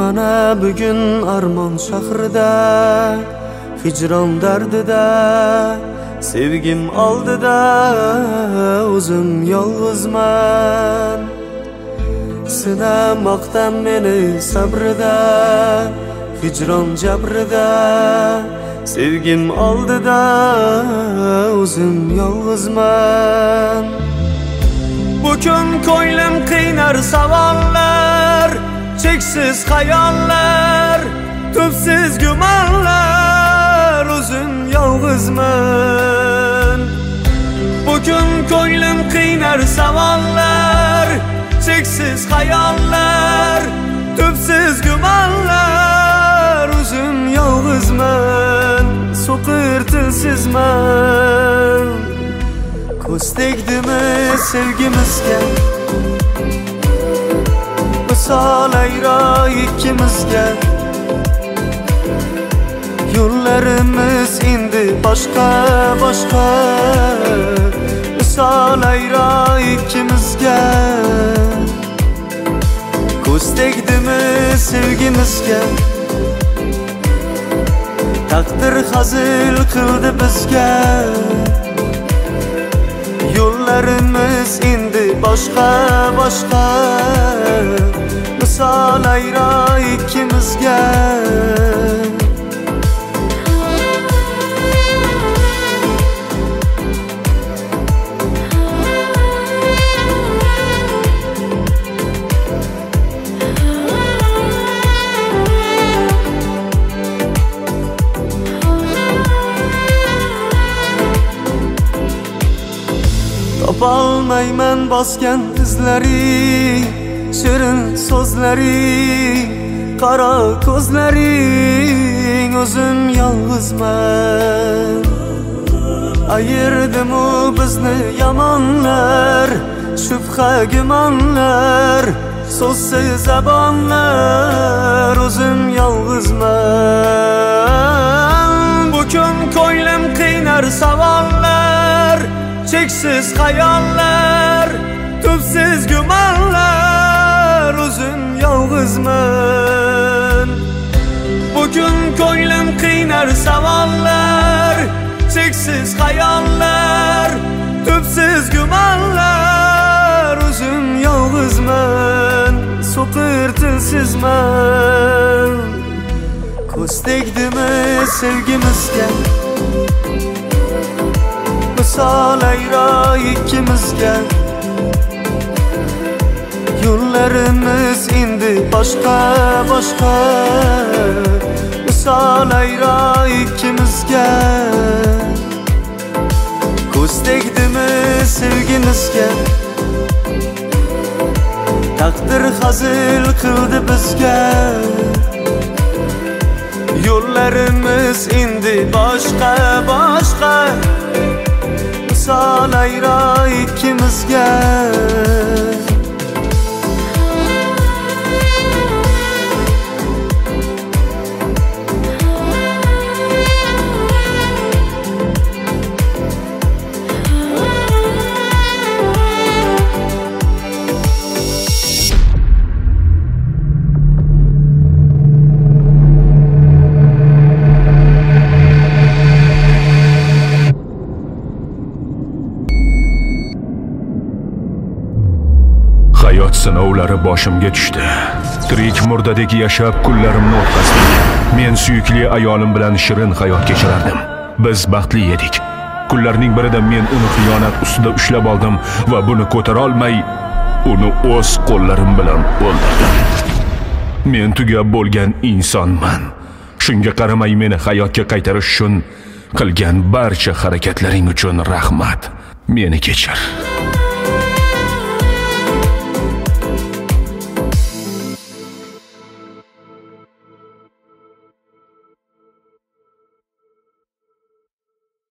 Mana bugun armon shahrida, hijron dardida, sevgim oldida o'zim yolg'izman. Sinamoqdan meni sabrida, hijron jabrida, sevgim oldida o'zim yolg'izman. Bugün ko'nglim qiynar savollar, cheksiz xayollar, tubsiz gumonlar, o'zim yolg'izman. Bugün ko'nglim qiynar savollar, cheksiz xayollar, tubsiz gumonlar, o'zim yolg'izman, so'qir tilsizman. Ko'z tegdimi sevgimizga, misol ayro ikkimizga. Yo'llarimiz endi boshqa, misol ayro ikkimizga. Ko'z tegdimi sevgimizga, taqdir hazil qildi bizga. Yo'llarimiz endi boshqa, misol ayro ikkimizga. Topolmayman bosgan izlari, shirin so'zlari, qaro ko'zlaring, o'zim yolg'izman. Ayirdimu bizni yomonlar, shubha gumonlar, so'zsiz zabonlar, o'zim yolg'izman. Bugün ko'nglim qiynar savollar, cheksiz xayollar, tubsiz gumonlar, o'zim yolg'izman. Bugün ko'nglim qiynar savollar, cheksiz xayollar, tubsiz gumonlar, o'zim yolg'izman, so'qir tilsizman. Ko'z tegdimi sevgimizga, misol ayro ikkimizga. Yo'llarimiz endi boshqa, misol ayro ikkimizga. Ko'z tegdimi sevgimizga, taqdir hazil qildi bizga. Yo'llarimiz endi boshqa, misol ayro ikkimizga. Hayot sinovlari boshimga tushdi. Tirik murdadek yashab kunlarimni o'tkazdim. Men suyukli ayolim bilan shirin hayot kechirardim. Biz baxtli edik. Kunlarning birida men uni xiyonat ustida ushlab oldim va buni ko'tara olmay, uni o'z qo'llarim bilan o'ldirdim. Men tugab bo'lgan insonman. Shunga qaramay meni hayotga qaytarish uchun qilgan barcha harakatlaring uchun rahmat. Meni kechir.